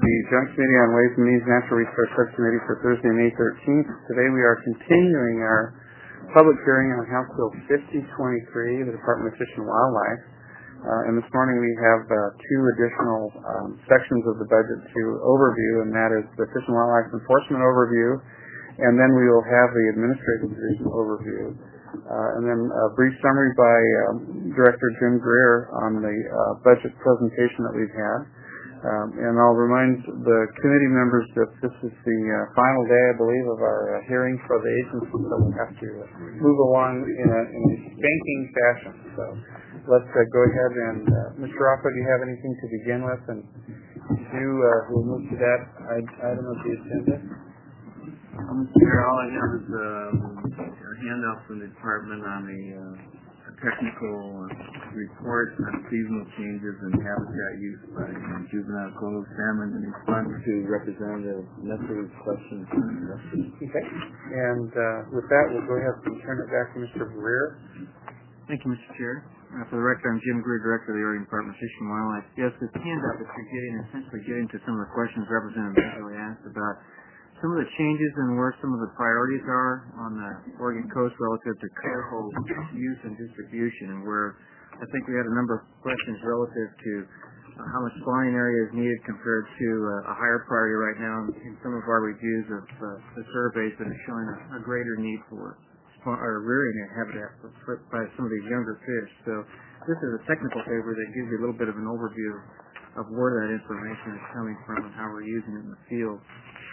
the Joint Committee on Ways and Means Natural Resource Subcommittee for Thursday, May 13th. Today we are continuing our public hearing on House Bill 5023, the Department of Fish and Wildlife. And this morning we have two additional sections of the budget to overview, and that is the Fish and Wildlife Enforcement overview, and then we will have the Administrative Division overview. And then a brief summary by Director Jim Greer on the budget presentation that we've had. And I'll remind the committee members that this is the final day, I believe, of our hearing for the agency, so we'll have to move along in a spanking fashion. So let's go ahead and, Mr. Rocco, do you have anything to begin with? And we'll move to that item of the agenda. Chair, all I have is a handout from the department on a technical report on seasonal changes in habitat use by juvenile coho salmon in response to Representative Nessler's questions. Okay. And with that, we'll go ahead and turn it back to Mr. Greer. Thank you, Mr. Chair. For the record, I'm Jim Greer, Director of the Oregon Department of Fish and Wildlife. Yes, this handout that you're getting essentially getting to some of the questions Representative Nessler asked about some of the changes and where some of the priorities are on the Oregon coast relative to coho use and distribution, and where I think we had a number of questions relative to how much spawning area is needed compared to a higher priority right now in some of our reviews of the surveys that are showing a greater need for rearing a habitat by some of these younger fish. So this is a technical paper that gives you a little bit of an overview of where that information is coming from and how we're using it in the field.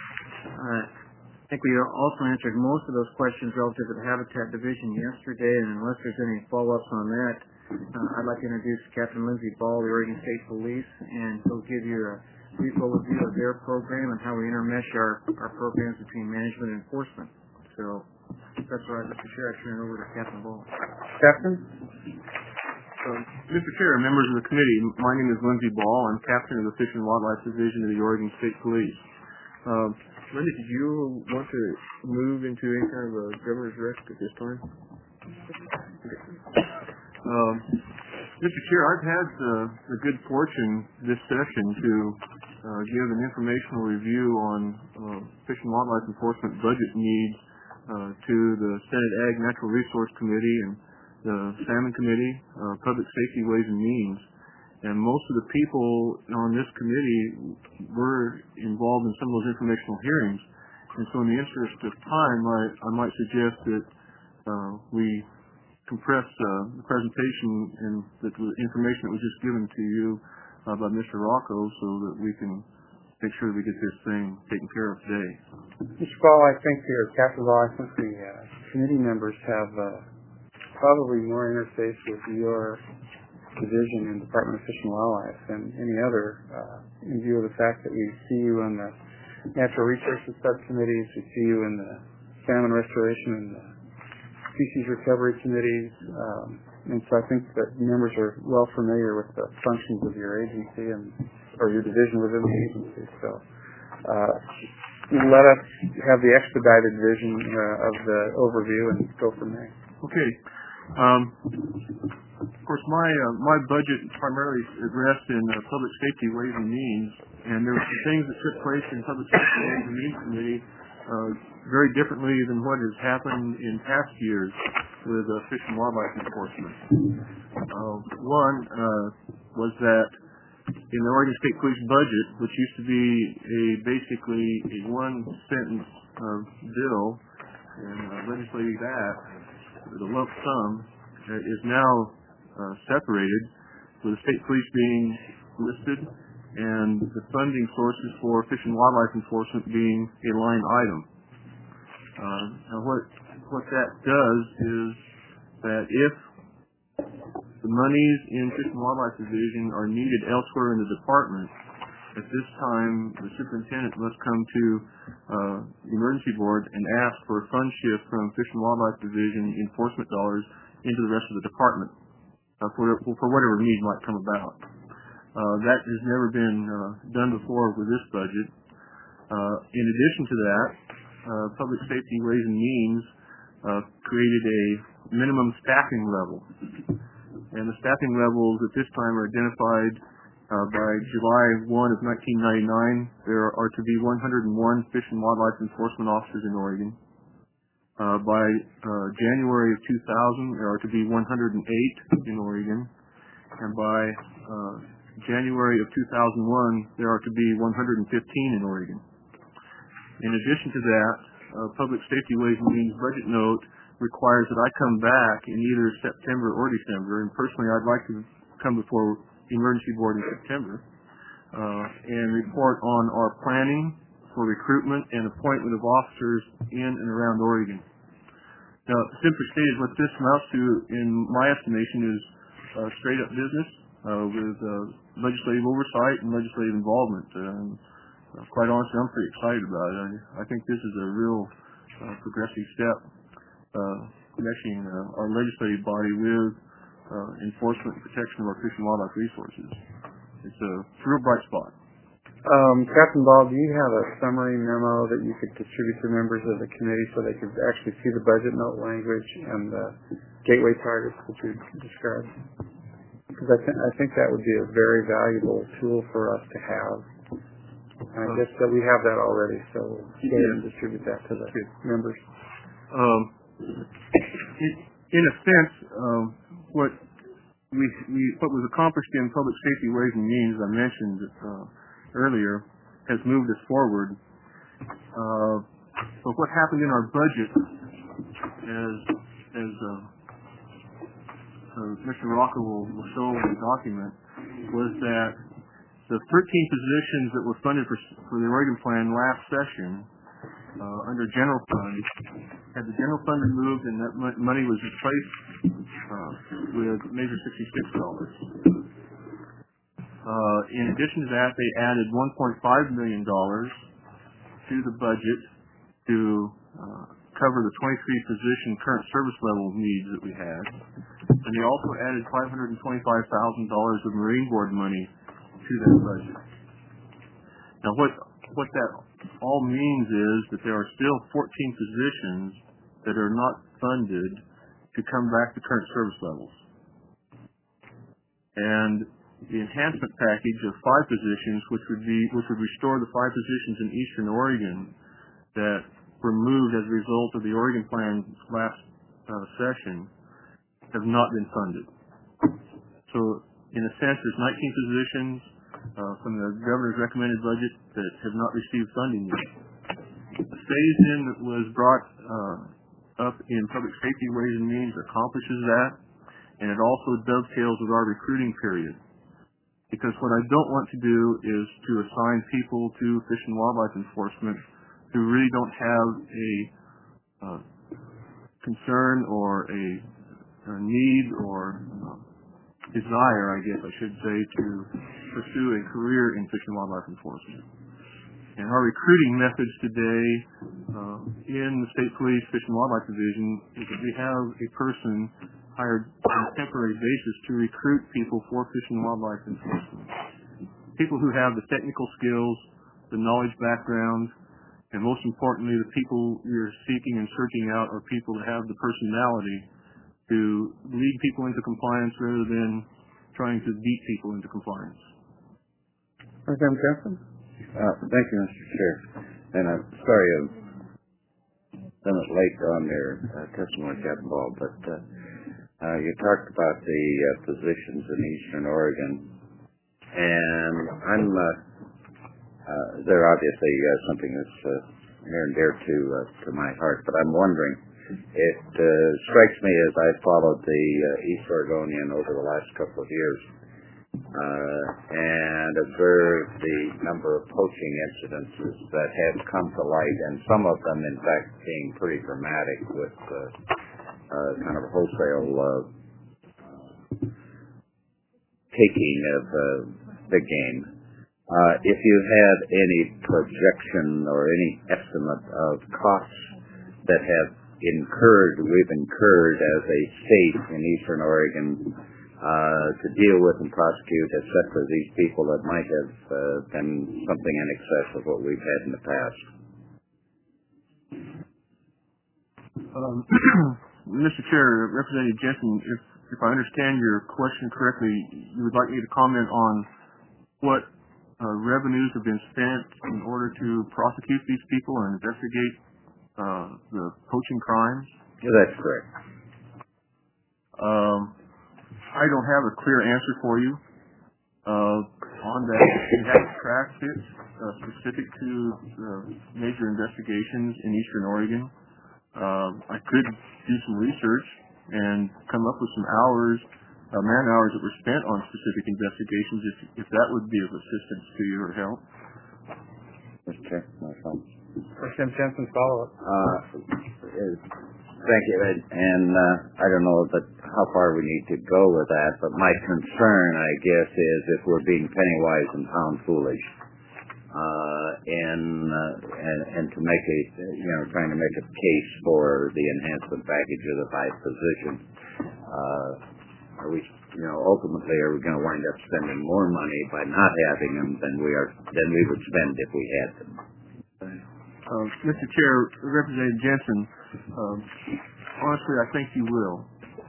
I think we also answered most of those questions relative to the Habitat Division yesterday, and unless there's any follow-ups on that, I'd like to introduce Captain Lindsey Ball, the Oregon State Police, and he'll give you a brief overview of their program and how we intermesh our programs between management and enforcement. So that's all right, Mr. Chair. I turn it over to Captain Ball. Captain? Mr. Chair, members of the committee, my name is Lindsey Ball. I'm Captain of the Fish and Wildlife Division of the Oregon State Police. Linda, did you want to move into any kind of a governor's rest at this time? Mr. Chair, I've had the good fortune this session to give an informational review on Fish and Wildlife Enforcement budget needs to the Senate Ag Natural Resource Committee and the Salmon Committee, Public Safety, Ways and Means. And most of the people on this committee were involved in some of those informational hearings. And so in the interest of time, I might suggest that we compress the presentation and the information that was just given to you by Mr. Rocco so that we can make sure that we get this thing taken care of today. Mr. Ball, I think Captain Ball, I think the committee members have probably more interface with your division in Department of Fish and Wildlife than any other, in view of the fact that we see you in the Natural Resources Subcommittees, we see you in the Salmon Restoration and the Species Recovery Committees, and so I think that members are well familiar with the functions of your agency or your division within the agency. So let us have the expedited vision of the overview and go from there. Okay. Of course, my budget primarily rests in Public Safety, Ways and Means, and there were some things that took place in Public Safety, Ways and Means Committee very differently than what has happened in past years with Fish and Wildlife Enforcement. One was that in the Oregon State Police budget, which used to be basically a one-sentence bill, and legislating that with a lump sum is now separated, with the state police being listed and the funding sources for Fish and Wildlife Enforcement being a line item. Now what that does is that if the monies in Fish and Wildlife Division are needed elsewhere in the department, at this time the superintendent must come to the emergency board and ask for a fund shift from Fish and Wildlife Division enforcement dollars into the rest of the department for whatever need might come about. That has never been done before with this budget. In addition to that, Public Safety, Ways and Means created a minimum staffing level. And the staffing levels at this time are identified By July 1 of 1999, there are to be 101 Fish and Wildlife Enforcement officers in Oregon. By January of 2000, there are to be 108 in Oregon. And by January of 2001, there are to be 115 in Oregon. In addition to that, Public Safety Ways and Means budget note requires that I come back in either September or December, and personally I'd like to come before the Emergency Board in September and report on our planning for recruitment and appointment of officers in and around Oregon. Now, simply stated, what this amounts to, in my estimation, is straight-up business with legislative oversight and legislative involvement. Quite honestly, I'm pretty excited about it. I think this is a real progressive step connecting our legislative body with enforcement and protection of our fish and wildlife resources. It's a real bright spot. Captain Ball, do you have a summary memo that you could distribute to members of the committee so they could actually see the budget note language and the gateway targets that you described? Because I think that would be a very valuable tool for us to have. And I guess that we have that already, so go ahead and distribute that to the members. In a sense, what was accomplished in Public Safety Ways and Means, I mentioned earlier, has moved us forward. But what happened in our budget, as Mr. Rocca will show in the document, was that the 13 positions that were funded for the Oregon Plan last session under General Fund, had the General Fund removed and that money was replaced with Measure 66 dollars. In addition to that, they added $1.5 million to the budget to cover the 23 position current service level needs that we had. And they also added $525,000 of Marine Board money to that budget. Now, what that all means is that there are still 14 positions that are not funded to come back to current service levels. And the enhancement package of 5 positions, which would restore the 5 positions in Eastern Oregon that were moved as a result of the Oregon Plan last session, have not been funded. So, in a sense, there's 19 positions from the governor's recommended budget that have not received funding yet. The phase-in that was brought up in Public Safety Ways and Means accomplishes that, and it also dovetails with our recruiting period. Because what I don't want to do is to assign people to Fish and Wildlife Enforcement who really don't have a concern or a need or desire, I guess I should say, to pursue a career in Fish and Wildlife Enforcement. And our recruiting methods today in the State Police Fish and Wildlife Division is that we have a person hired on a temporary basis to recruit people for Fish and Wildlife Enforcement. People who have the technical skills, the knowledge background, and most importantly, the people we're seeking and searching out are people that have the personality to lead people into compliance rather than trying to beat people into compliance. Representative Johnson? Thank you, Mr. Chair. And I'm sorry I'm somewhat late on your testimony, Captain Ball, but you talked about the positions in Eastern Oregon, and they're obviously something that's near and dear to my heart, but I'm wondering, it strikes me as I followed the East Oregonian over the last couple of years and observed the number of poaching incidences that have come to light, and some of them, in fact, being pretty dramatic with kind of wholesale taking of big game. If you have any projection or any estimate of costs that we've incurred as a state in Eastern Oregon to deal with and prosecute, etc., these people that might have been something in excess of what we've had in the past. Mr. Chair, Representative Jensen, if I understand your question correctly, you would like me to comment on what revenues have been spent in order to prosecute these people and investigate the poaching crimes? Yeah, that's correct. I don't have a clear answer for you on that. We haven't tracked it specific to major investigations in Eastern Oregon. I could do some research and come up with some hours, man hours that were spent on specific investigations, if that would be of assistance to you or help. Okay, my phone. Tim Jensen's follow-up. Thank you, and I don't know how far we need to go with that, but my concern, I guess, is if we're being penny-wise and pound-foolish, and to make trying to make a case for the enhancement package of the 5 positions, are we, ultimately, are we going to wind up spending more money by not having them than we would spend if we had them? Mr. Chair, Representative Jensen, honestly, I think you will.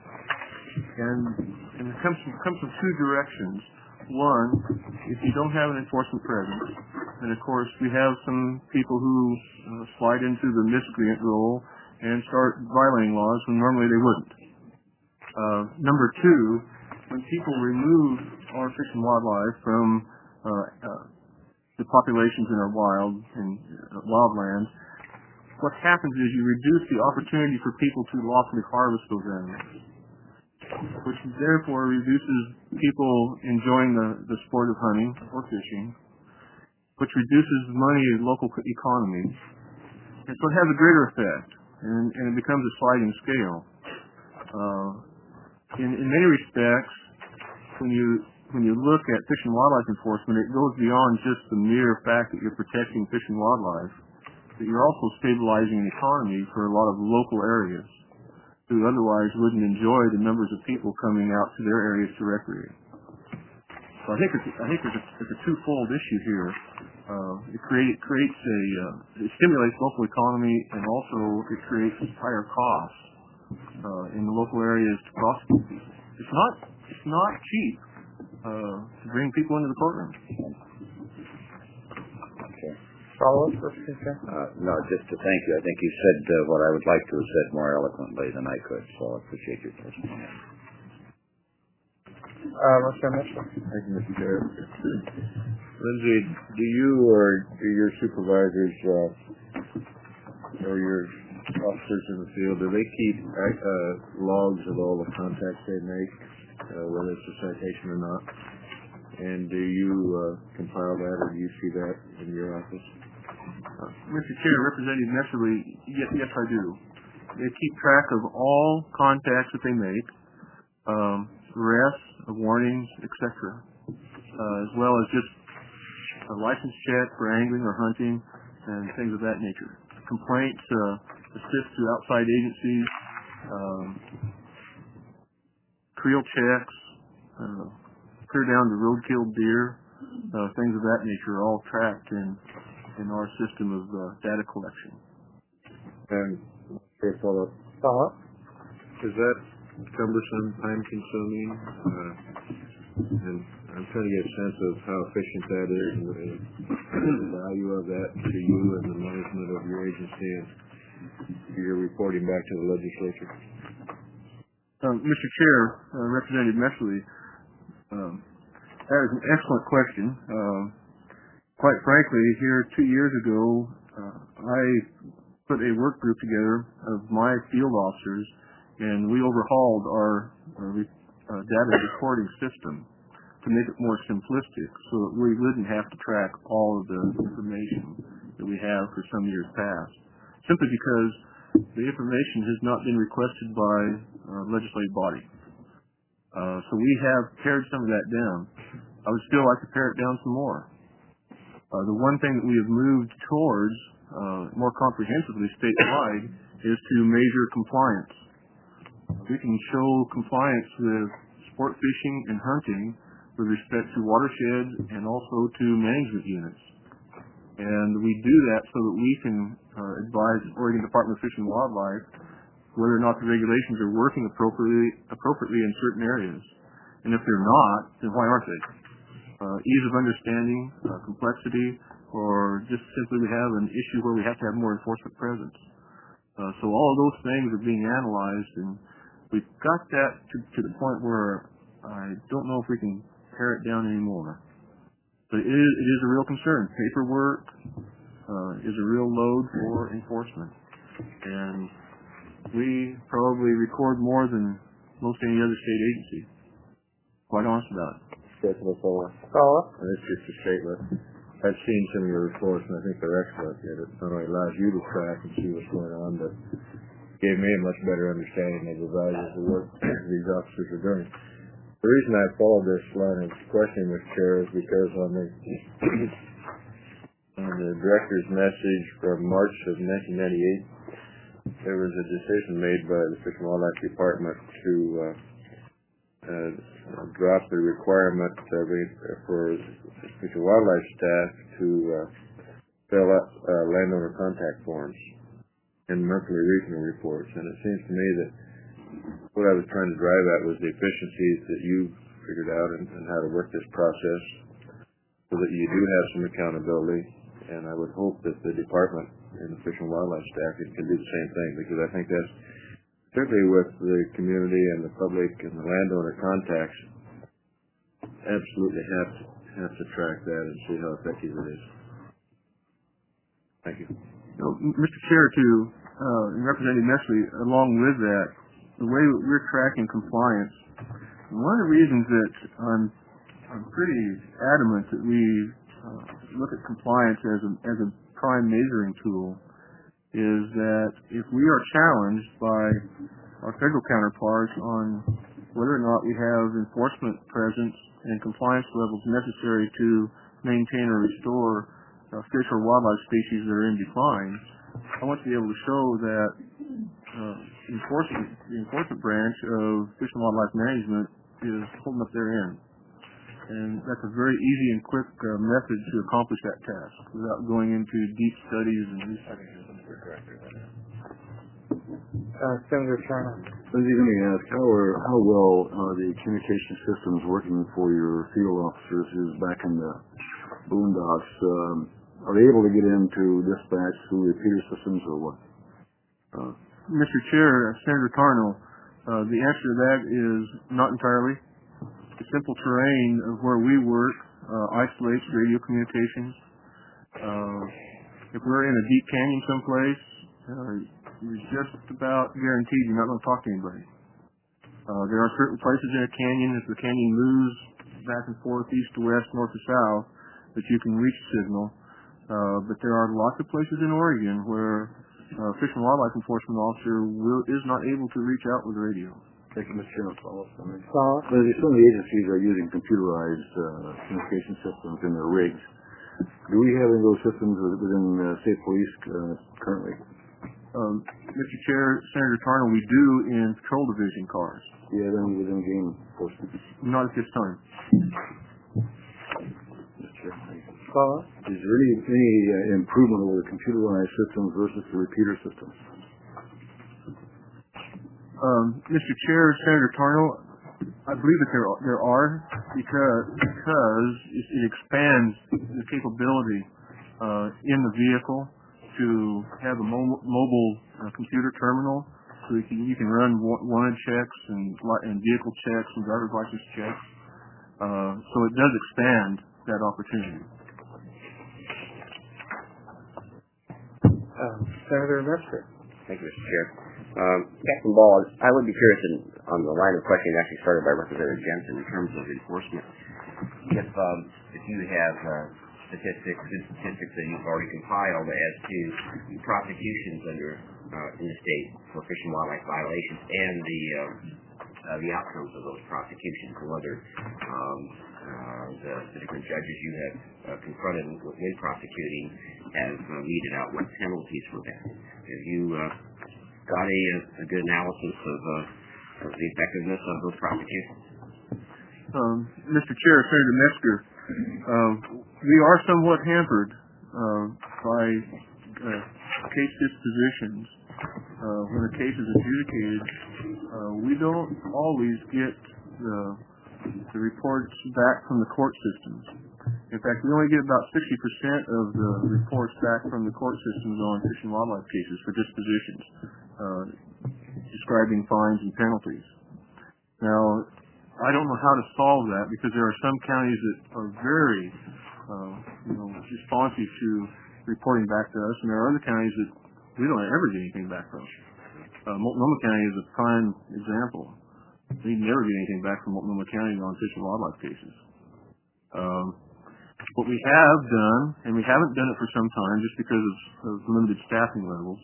And it comes from 2 directions. One, if you don't have an enforcement presence, and of course we have some people who slide into the miscreant role and start violating laws when normally they wouldn't. Number 2, when people remove our fish and wildlife from the populations in our wildlands, what happens is you reduce the opportunity for people to lawfully harvest those animals, which therefore reduces people enjoying the sport of hunting or fishing, which reduces money in local economies. And so it has a greater effect, and it becomes a sliding scale. In many respects, when you look at fish and wildlife enforcement, it goes beyond just the mere fact that you're protecting fish and wildlife, but you're also stabilizing an economy for a lot of local areas who otherwise wouldn't enjoy the numbers of people coming out to their areas to recreate. So I think it's a twofold issue here. It stimulates local economy, and also it creates higher costs in the local areas to prosecute people. It's not cheap to bring people into the courtroom. Okay. Follow-up? No, just to thank you. I think you said what I would like to have said more eloquently than I could, so I appreciate your testimony. Mitchell. Thank you, Mr. Chair. Lindsay, do you or do your supervisors or your officers in the field, do they keep logs of all the contacts they make, whether it's a citation or not? And do you compile that, or do you see that in your office? Mr. Chair, Representative Messerly, yes, I do. They keep track of all contacts that they make, arrests, warnings, etc., as well as just a license check for angling or hunting and things of that nature. Complaints, assist to outside agencies, creel checks, clear down to roadkill deer, things of that nature are all tracked in our system of data collection. And for follow-up, is that cumbersome, time-consuming? And I'm trying to get a sense of how efficient that is and the value of that to you and the management of your agency and your reporting back to the legislature. Mr. Chair, Representative Messerly, that is an excellent question. Quite frankly, here 2 years ago, I put a work group together of my field officers, and we overhauled our data recording system to make it more simplistic so that we wouldn't have to track all of the information that we have for some years past, simply because the information has not been requested by a legislative body. So we have pared some of that down. I would still like to pare it down some more. The one thing that we have moved towards more comprehensively statewide is to measure compliance. We can show compliance with sport fishing and hunting with respect to watersheds and also to management units. And we do that so that we can advise the Oregon Department of Fish and Wildlife whether or not the regulations are working appropriately in certain areas. And if they're not, then why aren't they? ease of understanding, complexity, or just simply we have an issue where we have to have more enforcement presence. So all of those things are being analyzed, and we've got that to the point where I don't know if we can pare it down anymore. But it is a real concern. Paperwork is a real load for enforcement. And we probably record more than most any other state agency. Quite honest about it. Follow-up? And it's just a statement. I've seen some of your reports, and I think they're excellent. It not only allows you to track and see what's going on, but gave me a much better understanding of the value of the work these officers are doing. The reason I followed this line of questioning, Mr. Chair, is because on the director's message from March of 1998, there was a decision made by the Fish and Wildlife Department to drop the requirement for Fish and Wildlife staff to fill up landowner contact forms in monthly regional reports. And it seems to me that what I was trying to drive at was the efficiencies that you figured out and how to work this process so that you do have some accountability. And I would hope that the department and the Fish and Wildlife staff can do the same thing, because I think that's certainly with the community and the public and the landowner contacts, absolutely have to track that and see how effective it is. Thank you. Mr. Chair, Representative Nestle, along with that, the way we're tracking compliance, one of the reasons that I'm pretty adamant that we look at compliance as a prime measuring tool is that if we are challenged by our federal counterparts on whether or not we have enforcement presence and compliance levels necessary to maintain or restore fish or wildlife species that are in decline, I want to be able to show that the enforcement branch of Fish and Wildlife Management is holding up their end. And that's a very easy and quick method to accomplish that task without going into deep studies and research. Senator Turner. Lindsay, let me ask, how well are the communication systems working for your field officers who's back in the boondocks? Are they able to get into dispatch through repeater systems or what? Mr. Chair, Senator Tarnell, the answer to that is not entirely. The simple terrain of where we work isolates radio communications. If we're in a deep canyon someplace, you're just about guaranteed you're not going to talk to anybody. There are certain places in a canyon, if the canyon moves back and forth, east to west, north to south, that you can reach a signal. But there are lots of places in Oregon where Fish and Wildlife Enforcement officer is not able to reach out with radio. Thank you, Mr. Chairman. Follow-up. Some of the agencies are using computerized communication systems in their rigs. Do we have any of those systems within state police currently? Mr. Chair, Senator Tarnell, we do in patrol division cars. Yeah, then within game enforcement. Not at this time. Mr. Chair, thank you. Follow-up? Is there any improvement over the computerized systems versus the repeater systems? Mr. Chair, Senator Tarnell, I believe that there are because it expands the capability in the vehicle to have a mobile computer terminal, so you can run wanted checks and vehicle checks and driver's license checks. So it does expand that opportunity. Senator Nestor. Thank you, Mr. Chair. Captain Ball, I would be curious on the line of questioning actually started by Representative Jensen in terms of enforcement. If you have good statistics that you've already compiled as to prosecutions in the state for fish and wildlife violations and the outcomes of those prosecutions, and whether the different judges you have confronted when prosecuting have weeded out what penalties for that. Have you got a good analysis of the effectiveness of those prosecutions? Mr. Chair, Senator Metzger, we are somewhat hampered by case dispositions. When a case is adjudicated, we don't always get the the reports back from the court systems. In fact, we only get about 60% of the reports back from the court systems on fish and wildlife cases for dispositions, describing fines and penalties. Now, I don't know how to solve that because there are some counties that are very, responsive to reporting back to us, and there are other counties that we don't ever get anything back from. Multnomah County is a prime example. We never get anything back from Multnomah County on fish and wildlife cases. What we have done, and we haven't done it for some time just because of limited staffing levels,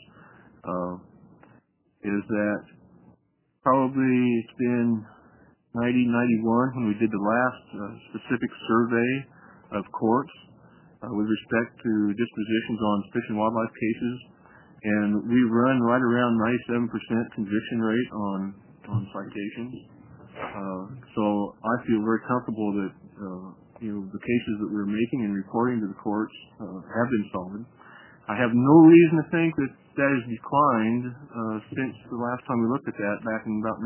is that probably it's been 91 when we did the last specific survey of courts with respect to dispositions on fish and wildlife cases, and we run right around 97% conviction rate on citations. So I feel very comfortable that the cases that we're making and reporting to the courts have been solved. I have no reason to think that has declined since the last time we looked at that back in about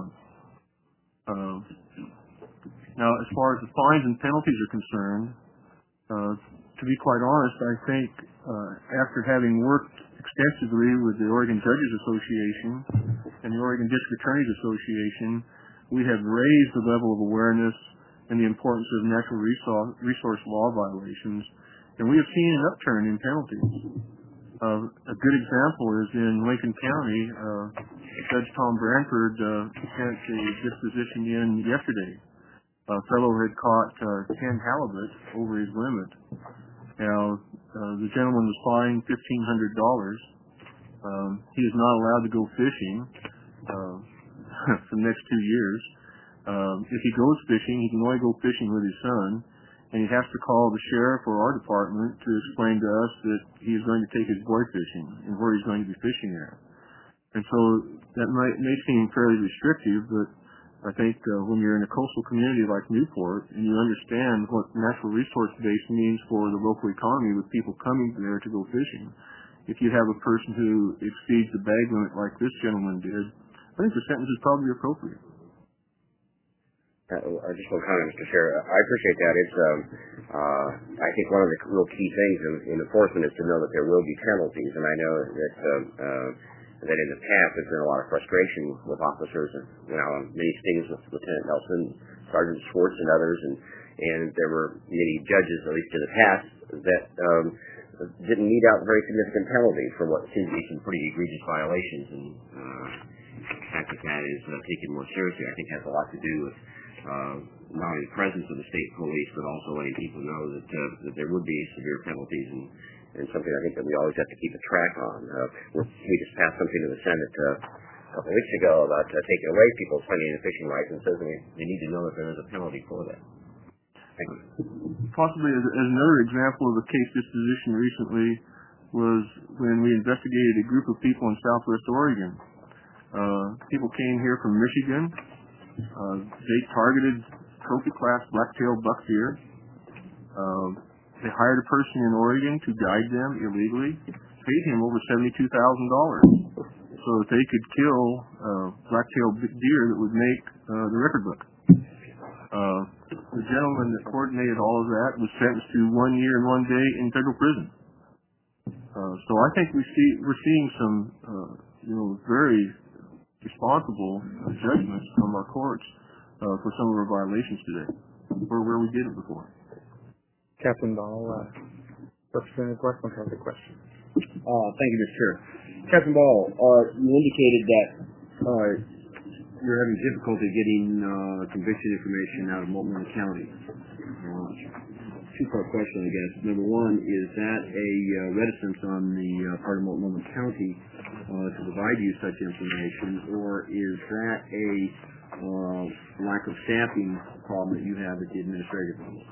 91. Now, as far as the fines and penalties are concerned, to be quite honest, I think after having worked extensively with the Oregon Judges Association and the Oregon District Attorneys Association, we have raised the level of awareness and the importance of natural resource law violations, and we have seen an upturn in penalties. A good example is in Lincoln County. Judge Tom Branford sent a disposition in yesterday. A fellow had caught 10 halibut over his limit. Now, the gentleman was fined $1,500. He is not allowed to go fishing for the next 2 years. If he goes fishing, he can only go fishing with his son, and he has to call the sheriff or our department to explain to us that he is going to take his boy fishing and where he's going to be fishing at. And so that may seem fairly restrictive, but I think when you're in a coastal community like Newport and you understand what natural resource base means for the local economy with people coming there to go fishing, if you have a person who exceeds the bag limit like this gentleman did, I think the sentence is probably appropriate. Just one comment, Mr. Chair. I appreciate that. It's, I think one of the real key things in enforcement is to know that there will be penalties, and I know that in the past there's been a lot of frustration with officers, and on many things with Lieutenant Nelson, Sergeant Schwartz, and others, and there were many judges, at least in the past, that didn't mete out very significant penalties for what seemed to be some pretty egregious violations, and the fact that that is taken more seriously, I think, has a lot to do with not only the presence of the state police, but also letting people know that there would be severe penalties, and something I think that we always have to keep a track on. We just passed something in the Senate a couple of weeks ago about taking away people's hunting and fishing licenses, and they need to know that there is a penalty for that. Thank you. Possibly as another example of a case disposition recently was when we investigated a group of people in Southwest Oregon. People came here from Michigan. They targeted trophy class black-tailed buck deer. They hired a person in Oregon to guide them illegally, paid him over $72,000 so that they could kill black-tailed deer that would make the record book. The gentleman that coordinated all of that was sentenced to 1 year and 1 day in federal prison. So I think we're seeing some very responsible judgments from our courts for some of our violations today, where we did it before. Captain Ball, Representative Westman has a question. Thank you, Mr. Chair. Captain Ball, you indicated that you're having difficulty getting conviction information out of Multnomah County. Two-part question, I guess. Number one, is that a reticence on the part of Multnomah County to provide you such information, or is that a lack of staffing problem that you have at the administrative level?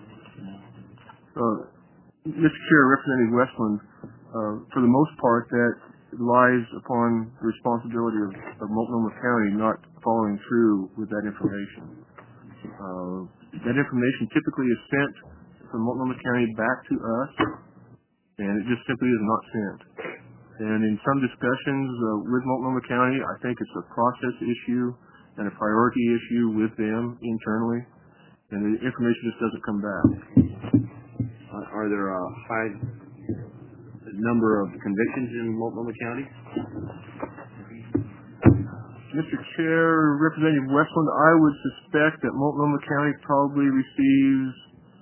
Mr. Chair, Representative Westland, for the most part, that lies upon the responsibility of Multnomah County not following through with that information. That information typically is sent from Multnomah County back to us, and it just simply is not sent. And in some discussions with Multnomah County, I think it's a process issue and a priority issue with them internally. and the information just doesn't come back. Are there a high number of convictions in Multnomah County? Mr. Chair, Representative Westland, I would suspect that Multnomah County probably receives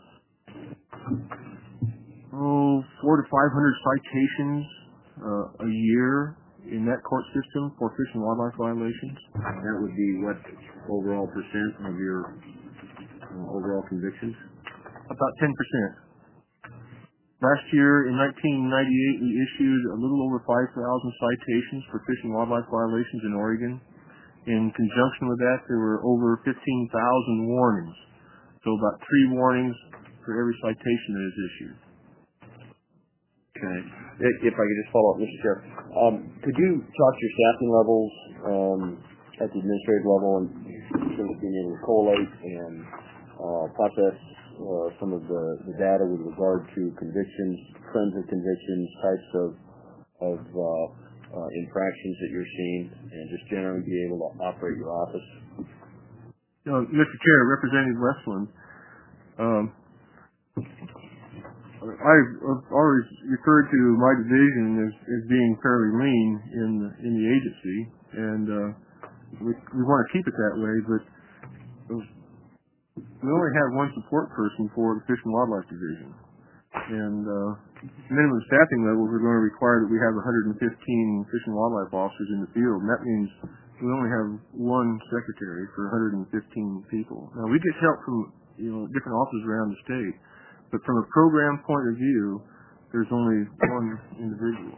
400 to 500 citations a year in that court system for fish and wildlife violations. That would be what overall percent of your overall convictions? About 10%. Last year, in 1998, we issued a little over 5,000 citations for fish and wildlife violations in Oregon. In conjunction with that, there were over 15,000 warnings. So about 3 warnings for every citation that is issued. Okay. If I could just follow up, Mr. Chair, could you talk to your staffing levels at the administrative level and being able to collate and process some of the data with regard to convictions, trends of convictions, types of infractions that you're seeing, and just generally be able to operate your office? Mr. Chair, Representative Westland, I've always referred to my division as being fairly lean in the agency, and we want to keep it that way, but we only have one support person for the Fish and Wildlife Division, and minimum staffing levels are going to require that we have 115 fish and wildlife officers in the field, and that means we only have one secretary for 115 people. Now, we get help from different offices around the state, but from a program point of view, there's only one individual.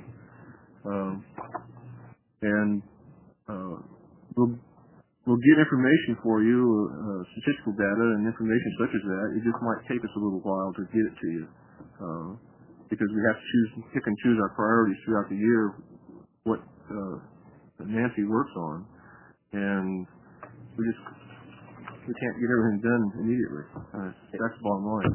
We'll get information for you, statistical data and information such as that. It just might take us a little while to get it to you, because we have to pick and choose our priorities throughout the year, what Nancy works on, and we can't get everything done immediately. That's the bottom line.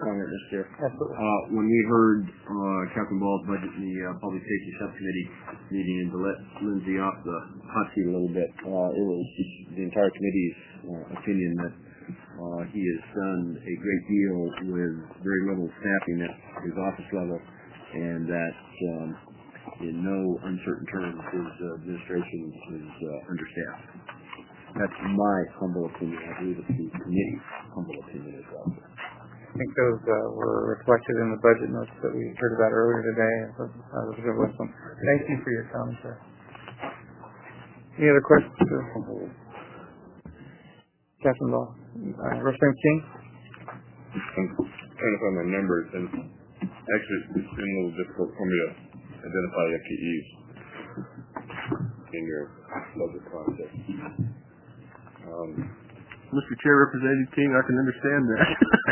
When we heard Captain Ball's budget in the Public Safety Subcommittee meeting, and to let Lindsay off the hot seat a little bit, it was the entire committee's opinion that he has done a great deal with very little staffing at his office level, and that in no uncertain terms his administration is understaffed. That's my humble opinion. I believe it's the committee's humble opinion as well. I think those were reflected in the budget notes that we heard about earlier today. Thank you for your comments, sir. Any other questions? Captain Ball. Representative King? I'm trying to find my numbers, and actually it's been a little difficult for me to identify FTEs in your budget process. Mr. Chair, Representative King, I can understand that.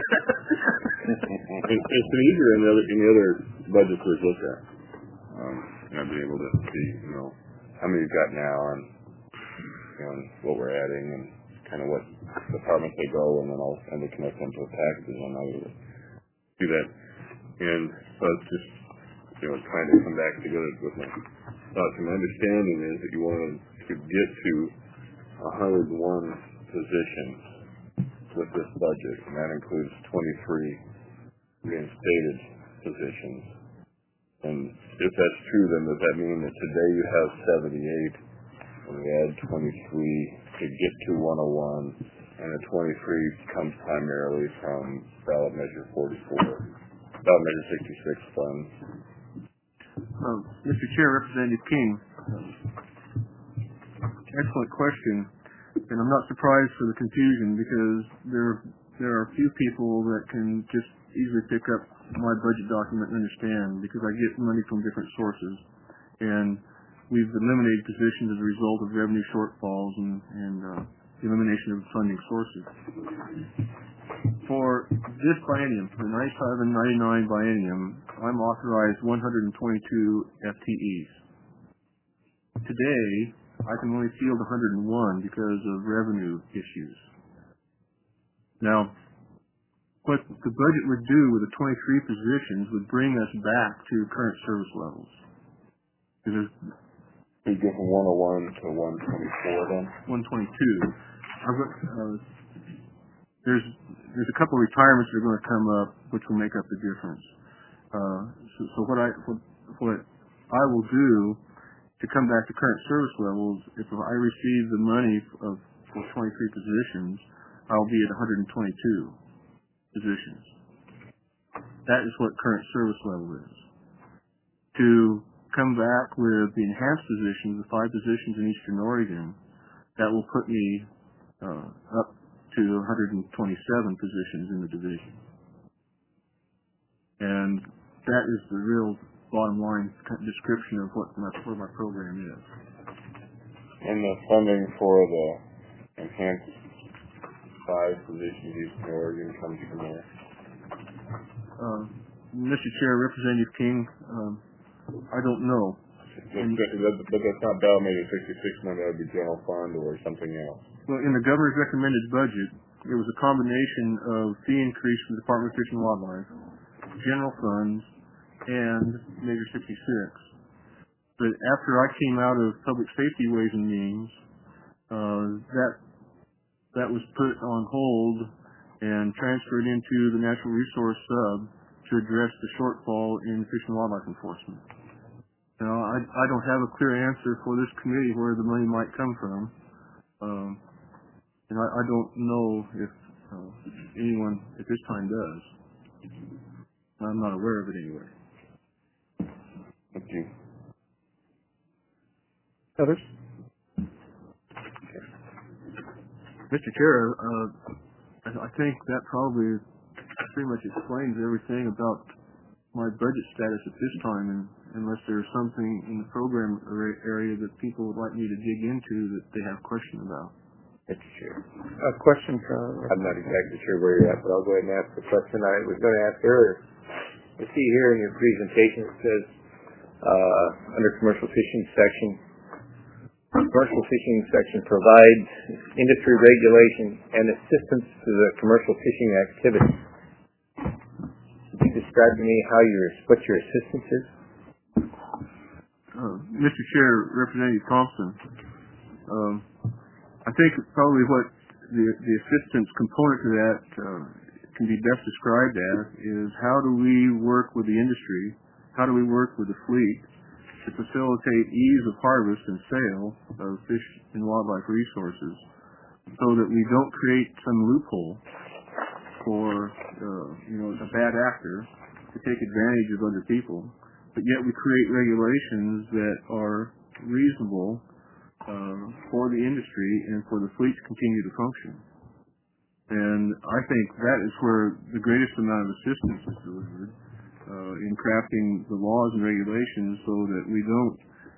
It's been easier in the other budgets we've looked at. I've been able to see, how many you've got now and what we're adding and kind of what departments they go, and then I'll end to connect them to the packages, and I'm able to do that. And so it's just, trying to come back together with my thoughts. And my understanding is that you wanted to get to 101 positions with this budget, and that includes 23 reinstated positions. And if that's true, then does that mean that today you have 78, and we add 23 to get to 101, and the 23 comes primarily from ballot measure 44, ballot measure 66 funds? Mr. Chair, Representative King, excellent question, and I'm not surprised for the confusion, because there are a few people that can just easily pick up my budget document and understand, because I get money from different sources, and we've eliminated positions as a result of revenue shortfalls and elimination of funding sources. For this biennium, for the 95 and 99 biennium, I'm authorized 122 FTEs. Today, I can only field 101 because of revenue issues. Now, what the budget would do with the 23 positions would bring us back to current service levels. You go from 101 to 124 then? 122. there's a couple of retirements that are going to come up, which will make up the difference. So what I will do to come back to current service levels, if I receive the money for 23 positions, I'll be at 122 positions. That is what current service level is. To come back with the enhanced positions, the 5 positions in Eastern Oregon, that will put me up to 127 positions in the division. And that is the real bottom line description of what my program is. And the funding for the enhanced 5 positions in Eastern Oregon comes from there. Mr. Chair, Representative King, I don't know. But that's not Balmain 66 money, that would be general fund or something else. Well, in the governor's recommended budget, it was a combination of fee increase from the Department of Fish and Wildlife, general funds, and Measure 66. But after I came out of Public Safety Ways and Means, that was put on hold and transferred into the Natural Resource Sub to address the shortfall in Fish and Wildlife enforcement. Now, I don't have a clear answer for this committee where the money might come from. And I don't know if anyone at this time does. I'm not aware of it anyway. Thank you. Others? Mr. Chair, I think that probably pretty much explains everything about my budget status at this time, and unless there's something in the program area that people would like me to dig into that they have questions about. Mr. Chair. A question from... I'm not exactly sure where you're at, but I'll go ahead and ask the question I was going to ask earlier. I see here in your presentation it says under commercial fishing section, commercial fishing section provides industry regulation and assistance to the commercial fishing activity. Could you describe to me what your assistance is? Mr. Chair, Representative Thompson, I think probably what the assistance component to that can be best described as is how do we work with the industry, how do we work with the fleet to facilitate ease of harvest and sale of fish and wildlife resources so that we don't create some loophole for a bad actor to take advantage of other people, but yet we create regulations that are reasonable for the industry and for the fleet to continue to function. And I think that is where the greatest amount of assistance is delivered in crafting the laws and regulations so that we don't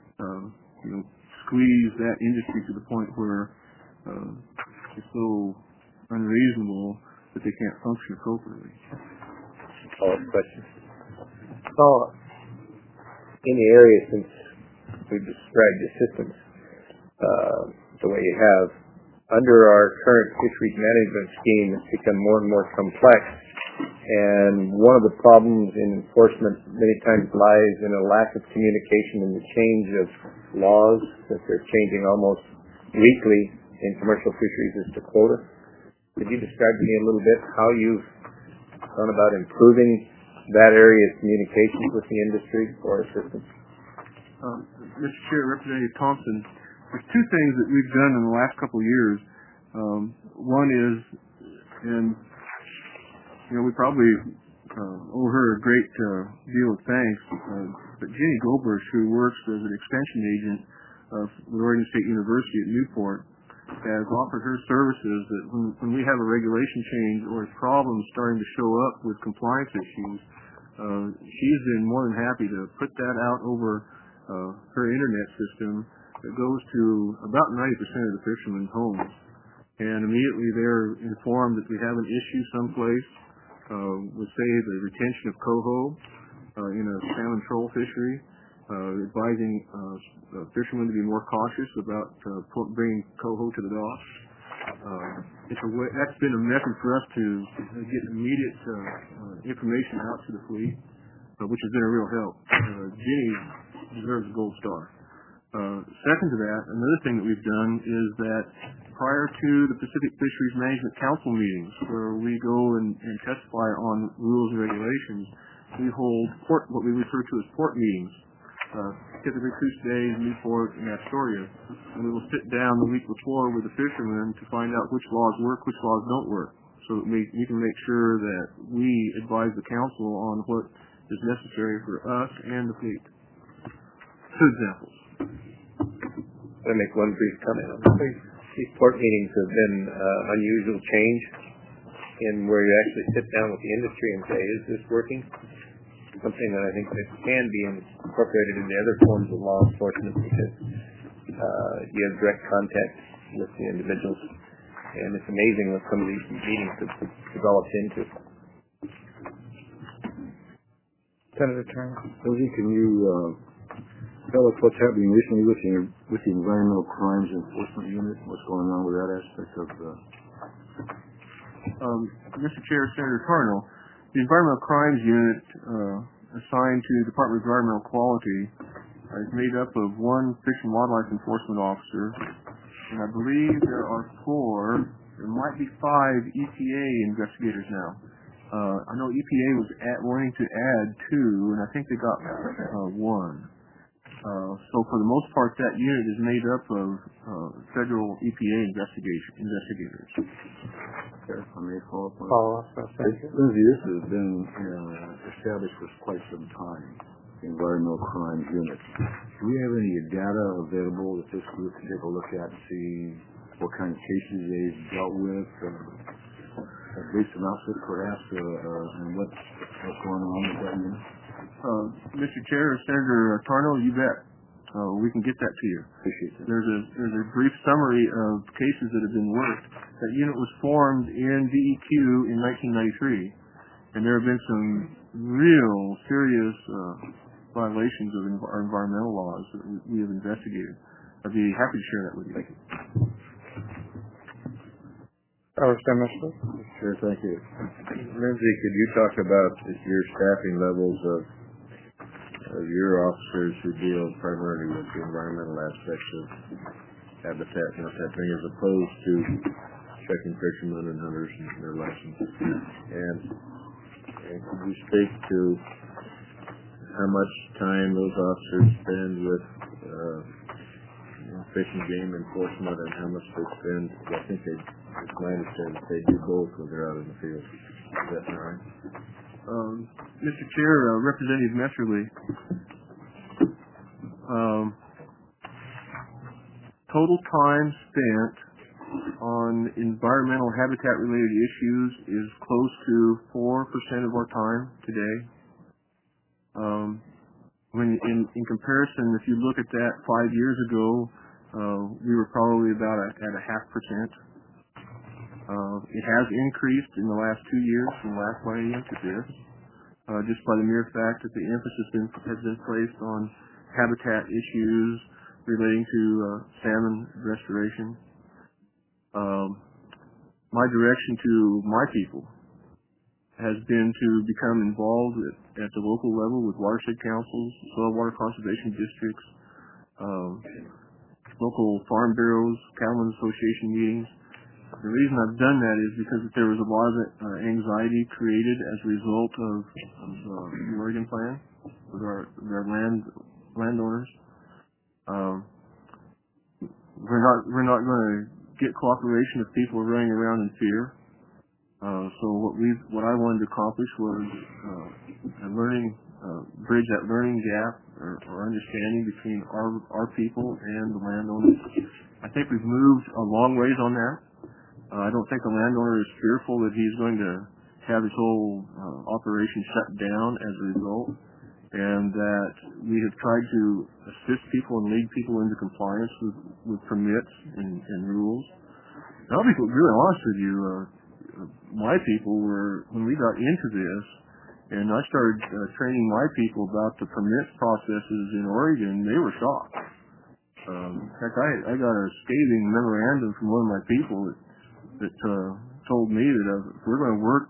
squeeze that industry to the point where it's so unreasonable that they can't function appropriately. Follow-up question. So, in the area, since we've described the systems the way you have, under our current fisheries management scheme, it's become more and more complex. And one of the problems in enforcement many times lies in a lack of communication and the change of laws, that they're changing almost weekly in commercial fisheries as to quota. Could you describe to me a little bit how you've gone about improving that area of communication with the industry or assistance? Mr. Chair, Representative Thompson, there's 2 things that we've done in the last couple of years. One is, and we probably owe her a great deal of thanks, but Jenny Goldberg, who works as an extension agent of the Oregon State University at Newport, has offered her services that when we have a regulation change or problems starting to show up with compliance issues, she's been more than happy to put that out over her internet system that goes to about 90% of the fishermen's homes. And immediately they're informed that we have an issue someplace with, say, the retention of coho in a salmon troll fishery, advising fishermen to be more cautious about bringing coho to the docks. That's been a method for us to get immediate information out to the fleet, which has been a real help. Jenny deserves a gold star. Second to that, another thing that we've done is that prior to the Pacific Fisheries Management Council meetings, where we go and testify on rules and regulations, we hold what we refer to as port meetings, typically Tuesdays, Newport, and Astoria. And we will sit down the week before with the fishermen to find out which laws work, which laws don't work, so that we can make sure that we advise the council on what is necessary for us and the fleet. Two examples. I'll make one brief comment on this. These port meetings have been unusual change in where you actually sit down with the industry and say, is this working? Something that I think that can be incorporated into other forms of law enforcement because you have direct contact with the individuals. And it's amazing what some of these meetings have developed into. Senator Turner. Lindsay, can you tell us what's happening recently with the Environmental Crimes Enforcement Unit? What's going on with that aspect of the... Mr. Chair, Senator Tarnell, the Environmental Crimes Unit assigned to the Department of Environmental Quality is made up of one Fish and Wildlife Enforcement officer, and I believe there might be 5 EPA investigators now. I know EPA was wanting to add 2, and I think they got 1. So for the most part, that unit is made up of federal EPA investigators. If I may follow up. Lindsay, this has been established for quite some time, the Environmental Crimes Unit. Do we have any data available that this group can take a look at and see what kind of cases they've dealt with, at least synopsis perhaps, and what's going on with that unit? Mr. Chair, Senator Tarnell, you bet. We can get that to you. Appreciate that. There's a brief summary of cases that have been worked. That unit was formed in DEQ in 1993, and there have been some real serious violations of our environmental laws that we have investigated. I'd be happy to share that with you. Thank you. Sure, thank you. Lindsay, could you talk about your staffing levels of your officers who deal primarily with the environmental aspects of habitat and that thing, as opposed to checking fishermen and hunters and their licenses? And could you speak to how much time those officers spend with fish and game enforcement and how much they spend? I think it's my understanding that they do both when they're out in the field. Is that all right? Mr. Chair, Representative Messerly, total time spent on environmental habitat-related issues is close to 4% of our time today. When in comparison, if you look at that 5 years ago, we were probably about at 0.5%. It has increased in the last 2 years from last biennium to this, just by the mere fact that the emphasis has been placed on habitat issues relating to salmon restoration. My direction to my people has been to become involved at the local level with watershed councils, soil water conservation districts, local farm bureaus, cattlemen's association meetings. The reason I've done that is because there was a lot of anxiety created as a result of the Oregon plan with our landowners. We're not going to get cooperation if people are running around in fear. So what I wanted to accomplish was bridge that learning gap or understanding between our people and the landowners. I think we've moved a long ways on that. I don't think the landowner is fearful that he's going to have his whole operation shut down as a result, and that we have tried to assist people and lead people into compliance with permits and rules. And I'll be really honest with you, my people were, when we got into this, and I started training my people about the permit processes in Oregon, they were shocked. In fact, I got a scathing memorandum from one of my people that told me that if we're going to work,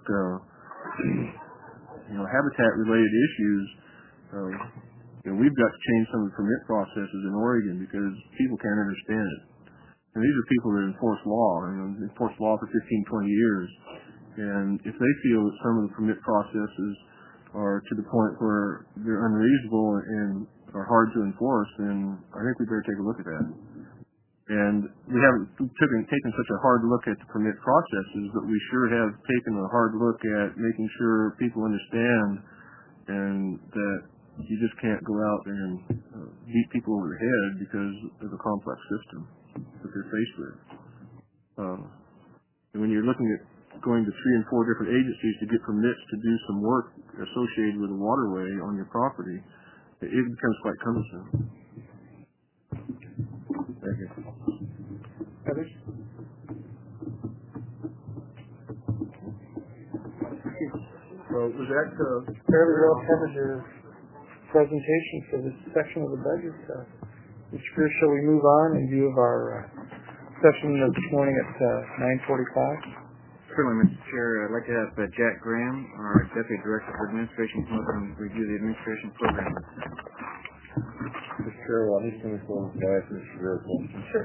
habitat-related issues, we've got to change some of the permit processes in Oregon because people can't understand it. And these are people that enforce law, enforce law for 15, 20 years. And if they feel that some of the permit processes are to the point where they're unreasonable and are hard to enforce, then I think we better take a look at that. And we haven't taken such a hard look at the permit processes, but we sure have taken a hard look at making sure people understand and that you just can't go out and beat people over the head because of a complex system that they're faced with. And when you're looking at going to 3 and 4 different agencies to get permits to do some work associated with a waterway on your property, it becomes quite cumbersome. Thank you. Others? Well, was that fairly well covered your presentation for this section of the budget? Mr. Pierce, shall we move on in view of our session this morning at 9:45? Certainly, Mr. Chair. I'd like to have Jack Graham, our Deputy Director for Administration, come up and review the administration program. Mr. Chair, while he's coming forward, can I ask Mr. Greer a question? Sure.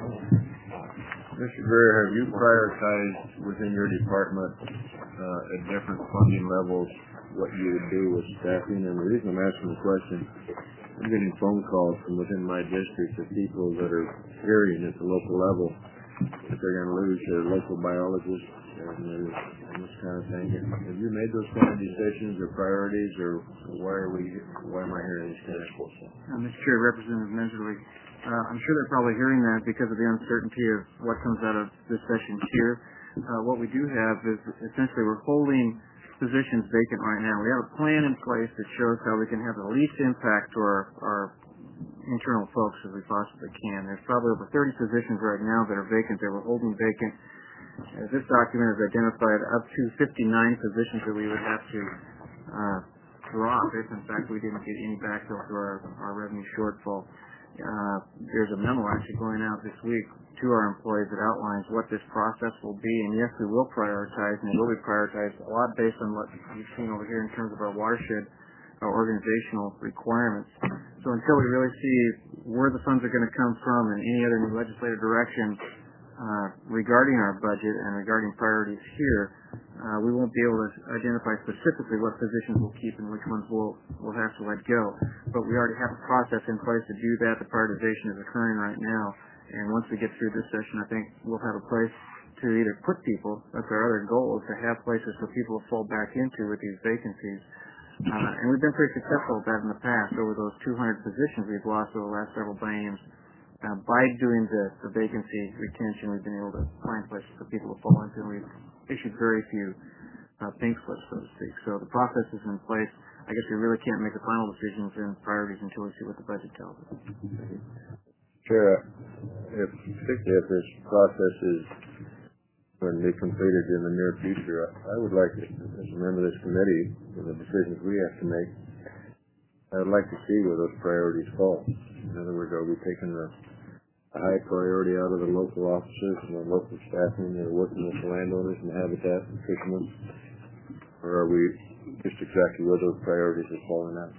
Mr. Greer, have you prioritized within your department at different funding levels what you would do with staffing? And the reason I'm asking the question, I'm getting phone calls from within my district of people that are hearing at the local level that they're going to lose their local biologists and this kind of thing. Have you made those kind of decisions or priorities, or why am I hearing these kind of questions? Mr. Chair, Representative Menserly, I'm sure they're probably hearing that because of the uncertainty of what comes out of this session here. What we do have is essentially we're holding positions vacant right now. We have a plan in place that shows how we can have the least impact to our internal folks as we possibly can. There's probably over 30 positions right now that are vacant that we're holding vacant. This document has identified up to 59 positions that we would have to drop if, in fact, we didn't get any backfill through our revenue shortfall. There's a memo actually going out this week to our employees that outlines what this process will be. And yes, we will prioritize, and it will be prioritized a lot based on what you've seen over here in terms of our watershed organizational requirements. So until we really see where the funds are going to come from and any other new legislative direction regarding our budget and regarding priorities here, we won't be able to identify specifically what positions we'll keep and which ones we'll have to let go. But we already have a process in place to do that. The prioritization is occurring right now. And once we get through this session, I think we'll have a place to either put people, that's our other goal, is to have places for people to fall back into with these vacancies. And we've been pretty successful at that in the past. Over those 200 positions we've lost over the last several bienniums, by doing the vacancy retention, we've been able to find places for people to fall into, and we've issued very few pink slips, so to speak. So the process is in place. I guess we really can't make the final decisions and priorities until we see what the budget tells us. Chair, particularly if this process is going to be completed in the near future, I would like, as a member of this committee, with the decisions we have to make, I would like to see where those priorities fall. In other words, are we taking the high priority out of the local officers and the local staffing that are working with the landowners and the habitat and fishermen? Or are we just exactly where those priorities are falling out?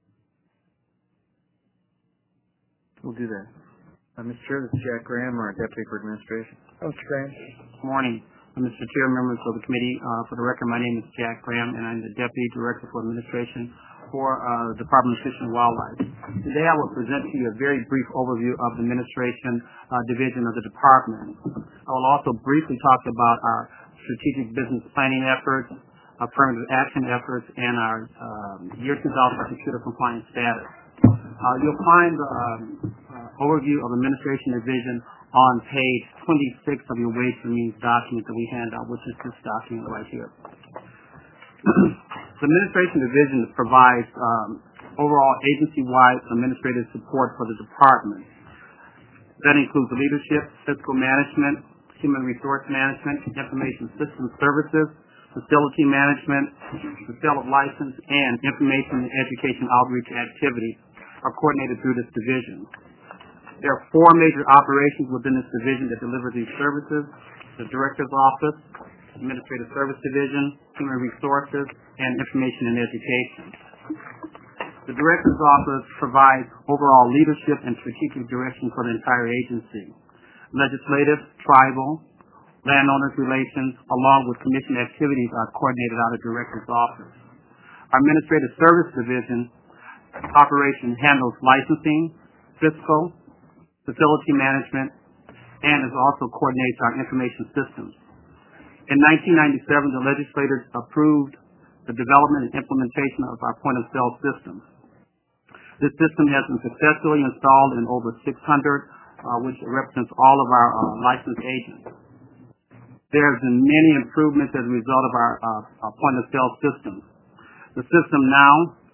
We'll do that. Mr. Chair, this is Jack Graham, our Deputy for Administration. Mr. Graham. Good morning. Mr. Chair, members of the committee. For the record, my name is Jack Graham, and I'm the Deputy Director for Administration for the Department of Fish and Wildlife. Today I will present to you a very brief overview of the Administration Division of the Department. I will also briefly talk about our strategic business planning efforts, affirmative action efforts, and our year 2000 computer compliance status. You'll find the overview of Administration Division on page 26 of your Ways and Means document that we hand out, which is this document right here. The Administration Division provides overall agency-wide administrative support for the department. That includes leadership, fiscal management, human resource management, information system services, facility management, the sale of license, and information and education outreach activities are coordinated through this division. There are 4 major operations within this division that deliver these services: the Director's Office, Administrative Service Division, Human Resources, and Information and Education. The Director's Office provides overall leadership and strategic direction for the entire agency. legislative, tribal, landowners relations, along with commission activities are coordinated out of Director's Office. Our Administrative Service Division operation handles licensing, fiscal, facility management, and is also coordinates our information systems. In 1997, the legislators approved the development and implementation of our point-of-sale system. This system has been successfully installed in over 600, which represents all of our licensed agents. There have been many improvements as a result of our point-of-sale system. The system now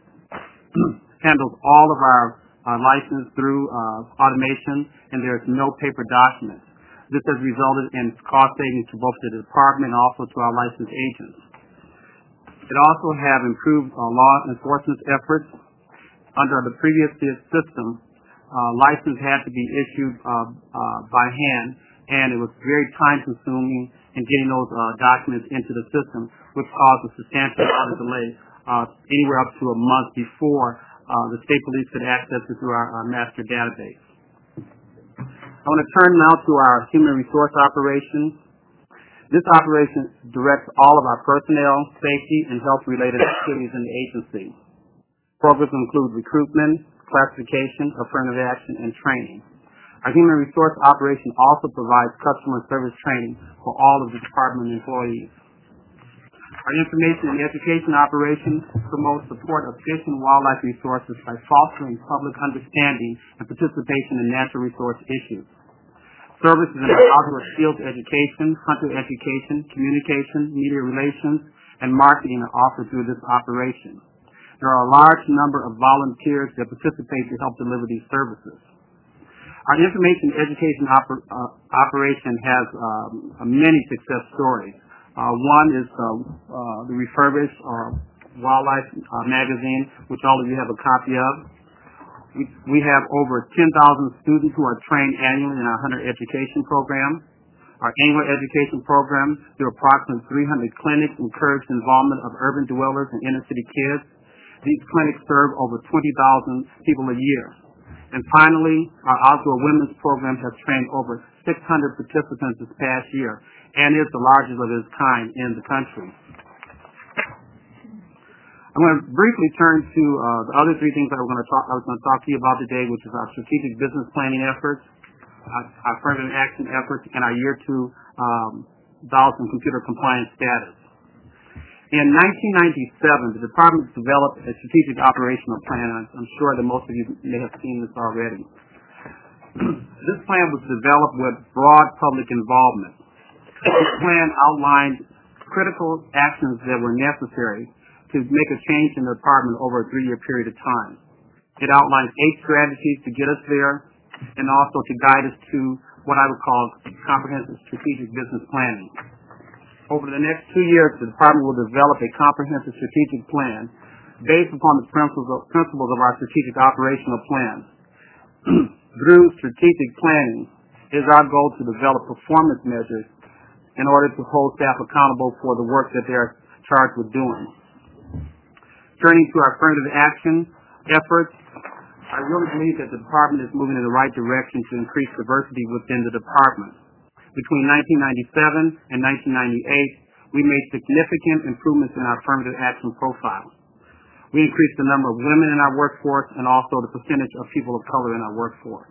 handles all of our license through automation, and there's no paper documents. This has resulted in cost savings to both the department and also to our licensed agents. It also have improved law enforcement efforts. Under the previous system, license had to be issued by hand, and it was very time-consuming in getting those documents into the system, which caused a substantial amount of delay, anywhere up to a month before the state police could access it through our master database. I want to turn now to our human resource operations. This operation directs all of our personnel, safety, and health-related activities in the agency. Programs include recruitment, classification, affirmative action, and training. Our human resource operation also provides customer service training for all of the department employees. Our information and education operation promotes support of fish and wildlife resources by fostering public understanding and participation in natural resource issues. Services in the outdoor field education, hunter education, communication, media relations, and marketing are offered through this operation. There are a large number of volunteers that participate to help deliver these services. Our information education operation has many success stories. One is the Refurbished Wildlife magazine, which all of you have a copy of. We have over 10,000 students who are trained annually in our hunter education program. Our angler education program, there are approximately 300 clinics encourage the involvement of urban dwellers and inner city kids. These clinics serve over 20,000 people a year. And finally, our outdoor women's program has trained over 600 participants this past year, and is the largest of its kind in the country. I'm going to briefly turn to the other three things I was going to talk to you about today, which is our strategic business planning efforts, our affirmative action efforts, and our year 2000 computer compliance status. In 1997, the department developed a strategic operational plan. I'm sure that most of you may have seen this already. This plan was developed with broad public involvement. This plan outlined critical actions that were necessary to make a change in the department over a 3-year period of time. It outlined 8 strategies to get us there, and also to guide us to what I would call comprehensive strategic business planning. Over the next 2 years, the department will develop a comprehensive strategic plan based upon the principles of our strategic operational plan. Through strategic planning, it is our goal to develop performance measures in order to hold staff accountable for the work that they're charged with doing. Turning to our affirmative action efforts, I really believe that the department is moving in the right direction to increase diversity within the department. Between 1997 and 1998, we made significant improvements in our affirmative action profile. We increased the number of women in our workforce and also the percentage of people of color in our workforce.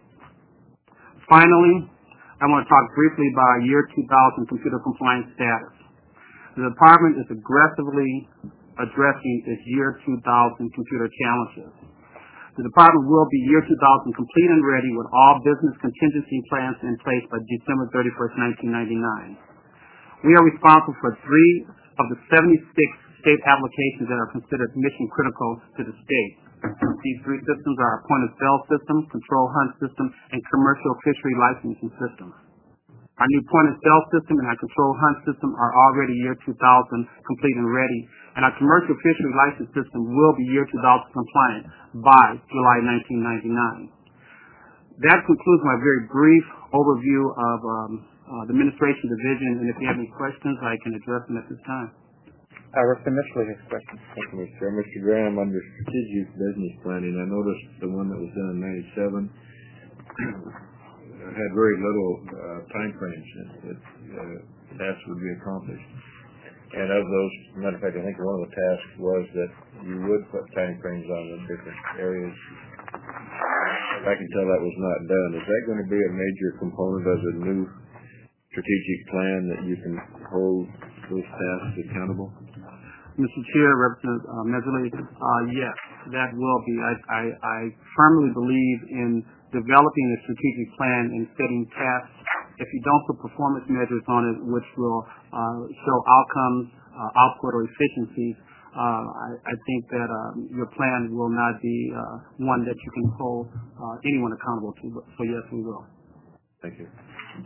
Finally, I want to talk briefly about our year 2000 computer compliance status. The department is aggressively addressing its year 2000 computer challenges. The department will be year 2000 complete and ready with all business contingency plans in place by December 31st, 1999. We are responsible for 3 of the 76 state applications that are considered mission critical to the state. These 3 systems are our point-of-sale system, control hunt system, and commercial fishery licensing system. Our new point-of-sale system and our control hunt system are already year 2000 complete and ready, and our commercial fishery license system will be year 2000 compliant by July 1999. That concludes my very brief overview of the administration division, and if you have any questions, I can address them at this time. Our initially his questions. Thank you, Mr. Chair. Mr. Graham, under strategic business planning, I noticed the one that was done in 97. had very little time frames that tasks would be accomplished. And of those, matter of fact, I think one of the tasks was that you would put time frames on the different areas. I can tell that was not done. Is that going to be a major component of the new strategic plan, that you can hold those tasks accountable? Mr. Chair, Representative Meserly, yes, that will be. I firmly believe in developing a strategic plan and setting tasks. If you don't put performance measures on it, which will show outcomes, output, or efficiencies, I think that your plan will not be one that you can hold anyone accountable to. So yes, we will. Thank you.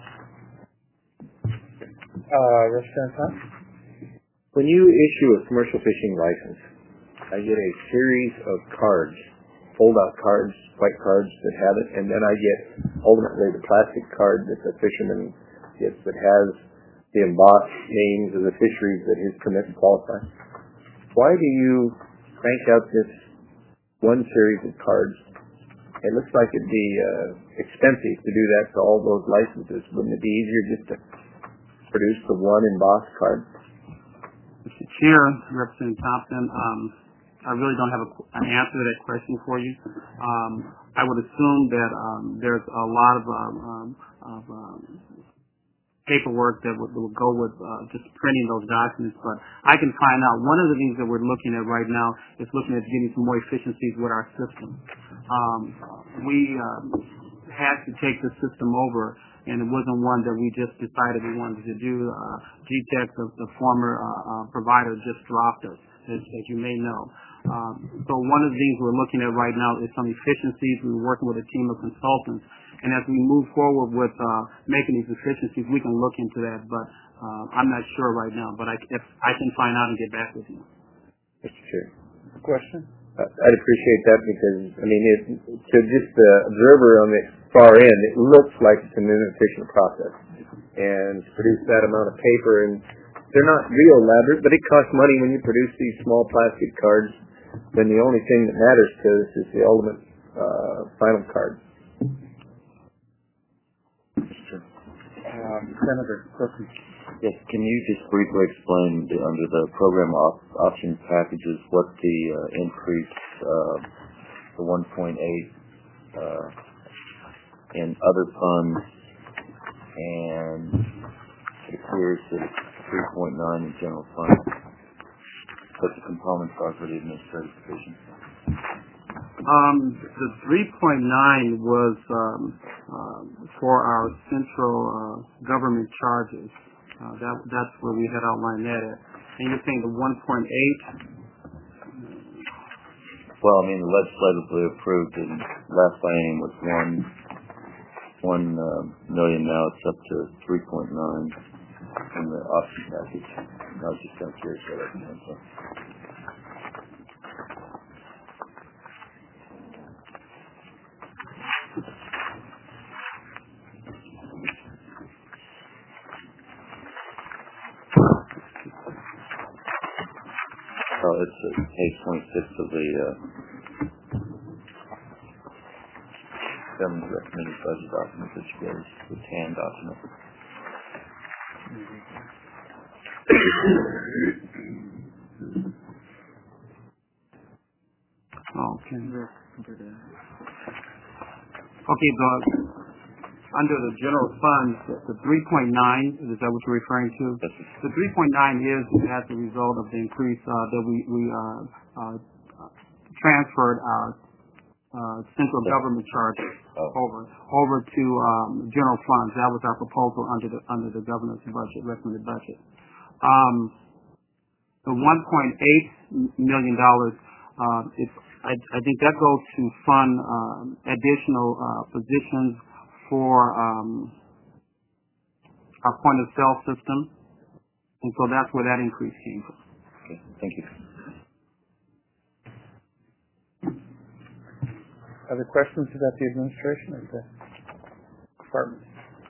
Representative Hunt? When you issue a commercial fishing license, I get a series of cards, fold-out cards, white cards that have it, and then I get ultimately the plastic card that the fisherman gets that has the embossed names of the fisheries that his permits qualify. Why do you crank out this one series of cards? It looks like it'd be expensive to do that to all those licenses. Wouldn't it be easier just to produce the one embossed card? Mr. Chair, Representative Thompson, I really don't have an answer to that question for you. I would assume that there's a lot of paperwork that would go with just printing those documents, but I can find out. One of the things that we're looking at right now is looking at getting some more efficiencies with our system. We had to take the system over, and it wasn't one that we just decided we wanted to do. GTEC, the former provider, just dropped us, as you may know. So one of the things we're looking at right now is some efficiencies. We're working with a team of consultants, and as we move forward with making these efficiencies, we can look into that, but I'm not sure right now. But if I can find out and get back with you. Mr. Chair. Question? I'd appreciate that because, I mean, to just the observer on the far end, it looks like it's an inefficient process. And to produce that amount of paper, and they're not real elaborate, but it costs money when you produce these small plastic cards. Then the only thing that matters to us is the ultimate final card. Senator Corcoran. Yes, can you just briefly explain under the program option packages what the increase, the 1.8 in other funds, and it appears that it's 3.9 in general fund, what the components are for the administrative division? The 3.9 was for our central government charges. That's where we had outlined that at. And you're saying the 1.8? Well, I mean, legislatively approved in last biennium was 1 million. Now it's up to 3.9 in the option package. I was just kind of curious what that meant. It's page 26 of the government recommended budget document that you gave, the TAN document. Okay, under the general fund, the 3.9, is that what you're referring to? The 3.9 is as a result of the increase that we transferred our central government charges over to general funds. That was our proposal under the governor's budget, recommended budget. The $1.8 million, I think that goes to fund additional positions for our point-of-sale system, and so that's where that increase came from. Okay, thank you. Other questions about the administration or the department?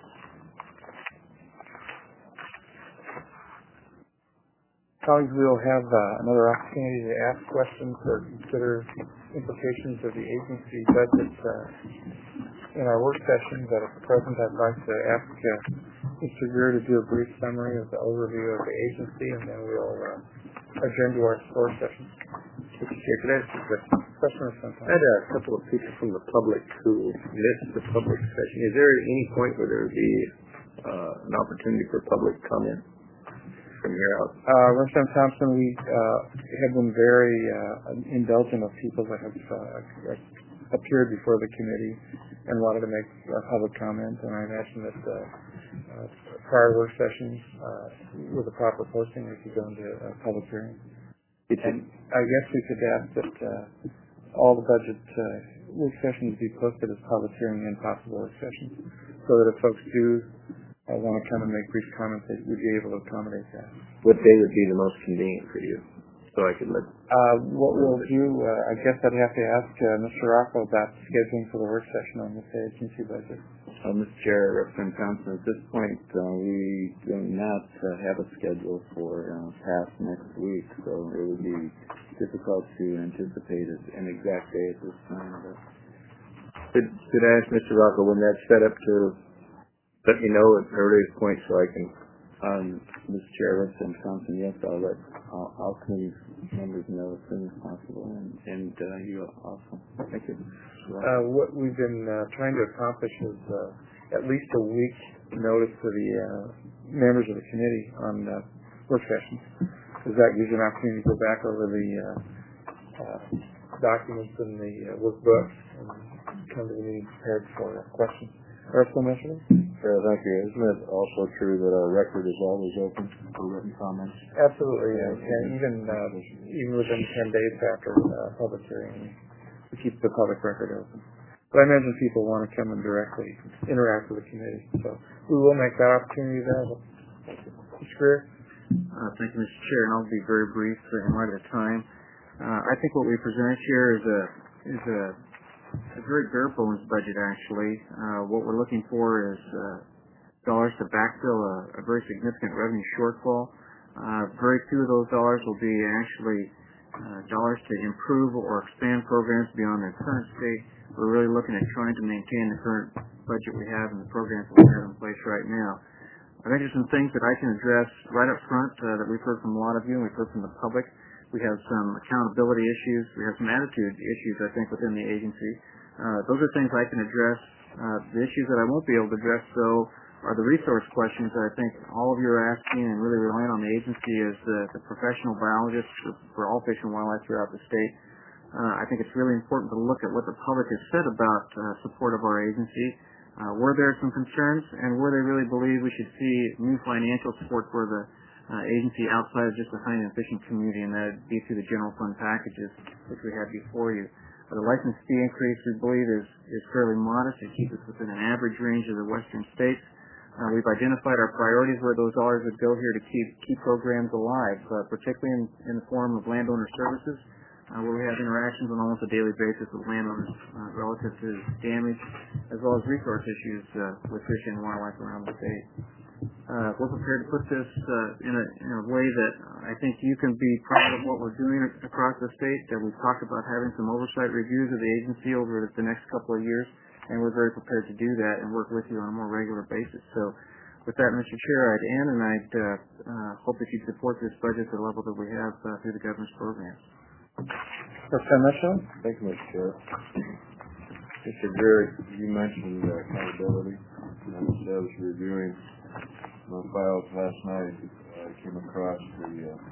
Colleagues, we will have another opportunity to ask questions or consider implications of the agency budget in our work sessions. At present, I'd like to ask Mr. Greer to do a brief summary of the overview of the agency, and then we'll adjourn to our floor session. Mr. Chair, could I ask a question? I had a couple of people from the public who missed the public session. Is there any point where there would be an opportunity for public comment from here out? Representative Thompson, we have been very indulgent of people that have appeared before the committee and wanted to make public comment, and I imagine that prior work sessions with a proper posting, we could go into a public hearing. And I guess we could ask that all the budget work sessions be posted as public hearing and possible work sessions, so that if folks do want to come and make brief comments, they would be able to accommodate that. What day would be the most convenient for you? So I could let... what we'll do, I guess I'd have to ask Mr. Rocco about scheduling for the work session on this agency budget. Mr. Chair, Representative Thompson, at this point, we do not have a schedule for past next week, so it would be difficult to anticipate an exact day at this time. Could I ask Mr. Rocco when that's set up to let me know at the earliest point so I can... Mr. Chair, Representative Thompson, yes, I'll committee members know as soon as possible, and you also. Thank you. What we've been trying to accomplish is at least a week's notice to the members of the committee on work sessions, because that gives you an opportunity to go back over the documents in the workbook and come to the meeting prepared for questions. Commissioner? Sure, thank you. Isn't it also true that our record is always open for written comments? Absolutely, and even within 10 days after public hearing, we keep the public record open. But I imagine people want to come and directly interact with the committee, so we will make that opportunity available. Mr. Greer? Thank you, Mr. Chair, and I'll be very brief in light of the time. I think what we presented here is a very bare bones budget, actually. What we're looking for is dollars to backfill a very significant revenue shortfall. Very few of those dollars will be actually dollars to improve or expand programs beyond their current state. We're really looking at trying to maintain the current budget we have and the programs that we have in place right now. I think there's some things that I can address right up front that we've heard from a lot of you and we've heard from the public. We have some accountability issues. We have some attitude issues, I think, within the agency. Those are things I can address. The issues that I won't be able to address, though, are the resource questions that I think all of you are asking and really relying on the agency as the professional biologists for all fish and wildlife throughout the state. I think it's really important to look at what the public has said about support of our agency, where there are some concerns, and where they really believe we should see new financial support for the agency outside of just the hunting and fishing community, and that would be through the general fund packages, which we have before you. The license fee increase, we believe, is fairly modest. It keeps us within an average range of the western states. We've identified our priorities where those dollars would go here to keep programs alive, particularly in the form of landowner services, where we have interactions on almost a daily basis with landowners relative to damage, as well as resource issues with fish and wildlife around the state. We're prepared to put this in a way that I think you can be proud of what we're doing across the state. We've talked about having some oversight reviews of the agency over the next couple of years, and we're very prepared to do that and work with you on a more regular basis. So with that, Mr. Chair, I'd end, and I'd hope that you'd support this budget at the level that we have through the governor's programs. Thank you, Mr. Chair. Mr. Greer, you mentioned accountability, and as I was reviewing my files last night, I came across the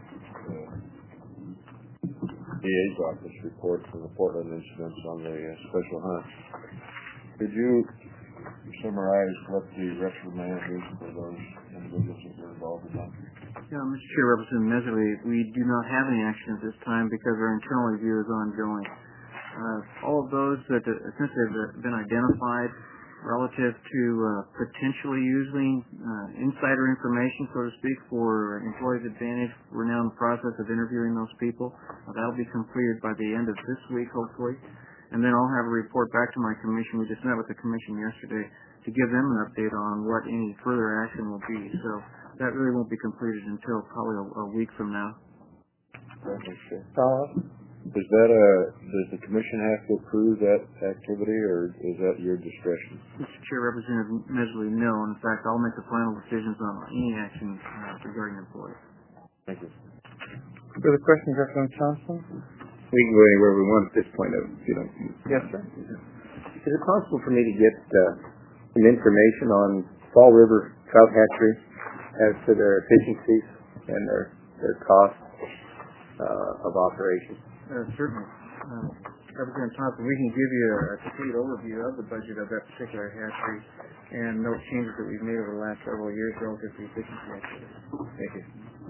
DA's office report for the Portland incidents on the special hunt. Could you summarize what the reprimand is for those individuals that were involved in that? Yeah, Mr. Chair, Representative Meserly, we do not have any action at this time because our internal review is ongoing. All of those that essentially have been identified relative to potentially using insider information, so to speak, for employees' advantage, we're now in the process of interviewing those people. That'll be completed by the end of this week, hopefully. And then I'll have a report back to my commission. We just met with the commission yesterday to give them an update on what any further action will be. So that really won't be completed until probably a week from now. Does the commission have to approve that activity, or is that your discretion? Mr. Chair, Representative Mesley, no. In fact, I'll make the final decisions on any action regarding employees. Thank you. Further questions, Representative Thompson? We can go anywhere we want at this point. Yes, sir. Is it possible for me to get some information on Fall River Trout Hatchery as to their efficiencies and their cost of operation? Certainly. Representative Thompson, we can give you a complete overview of the budget of that particular hatchery and note changes that we've made over the last several years relative to efficiency activities. Thank you.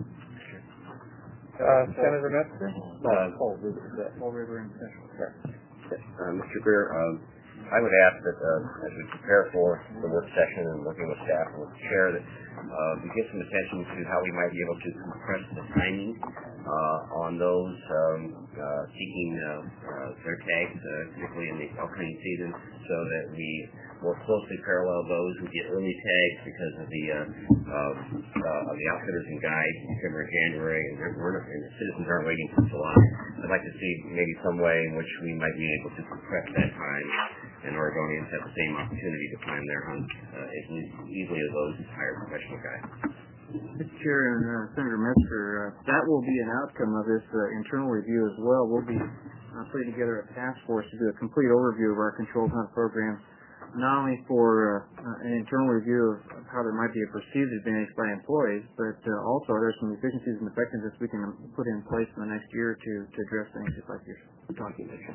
Senator Metzger? Fall River and Central. Mr. Greer, I would ask that as we prepare for the work session and working with staff and with the chair, that we give some attention to how we might be able to compress the timing on those seeking their tags, particularly in the elk hunting season, so that we more closely parallel those who get early tags because of the outfitters and guides in December and January, and the citizens aren't waiting for July. I'd like to see maybe some way in which we might be able to compress that time, and Oregonians have the same opportunity to plan their hunts as easily as those higher professional guides. Mr. Chair and Senator Metzger, that will be an outcome of this internal review as well. We'll be putting together a task force to do a complete overview of our controlled hunt program, not only for an internal review of how there might be a perceived advantage by employees, but also there's some efficiencies and effectiveness we can put in place in the next year to address things just like you're talking about.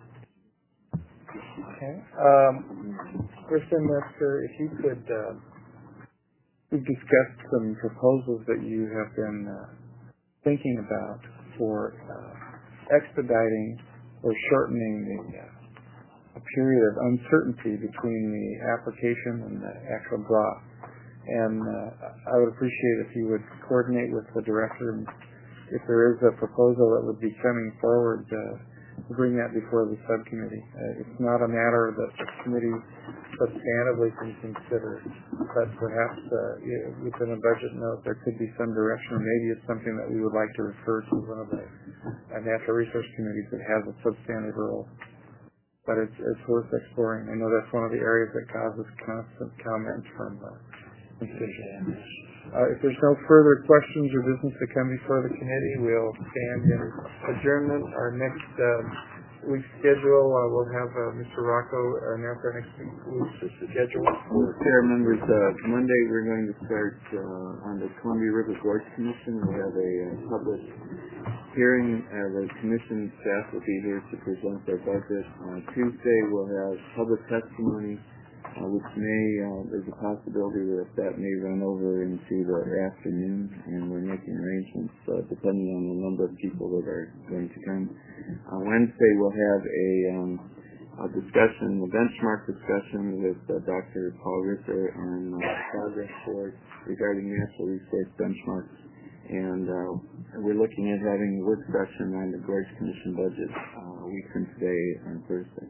Okay. Kristen Metzger, if you could, we've discussed some proposals that you have been thinking about for expediting or shortening a period of uncertainty between the application and the actual draw. And I would appreciate if you would coordinate with the director, and if there is a proposal that would be coming forward, bring that before the subcommittee. It's not a matter that the committee substantively can consider, but perhaps within a budget note there could be some direction, or maybe it's something that we would like to refer to one of the natural resource committees that has a substantive role. But it's worth exploring. I know that's one of the areas that causes constant comments from constituents. If there's no further questions or business to come before the committee, we'll stand in adjournment. Our next week's schedule, we'll have Mr. Rocco announce our next week's schedule. Chair members, Monday we're going to start on the Columbia River Gorge Commission. We have a public hearing. The commission staff will be here to present their budget. Tuesday we'll have public testimony, which there's a possibility that may run over into the afternoon, and we're making arrangements depending on the number of people that are going to come. Wednesday we'll have a discussion, a benchmark discussion with Dr. Paul Ritter on progress board regarding natural resource benchmarks, and we're looking at having a work session on the Gorge Commission budget a week from today on Thursday.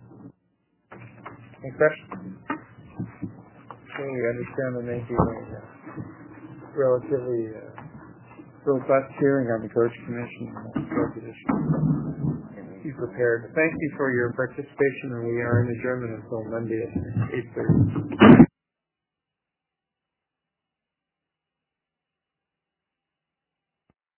Any questions? Okay, we understand there may be a relatively robust hearing on the Gorge Commission resolution. Be prepared. Thank you for your participation, and we are in adjournment until Monday at 8:30.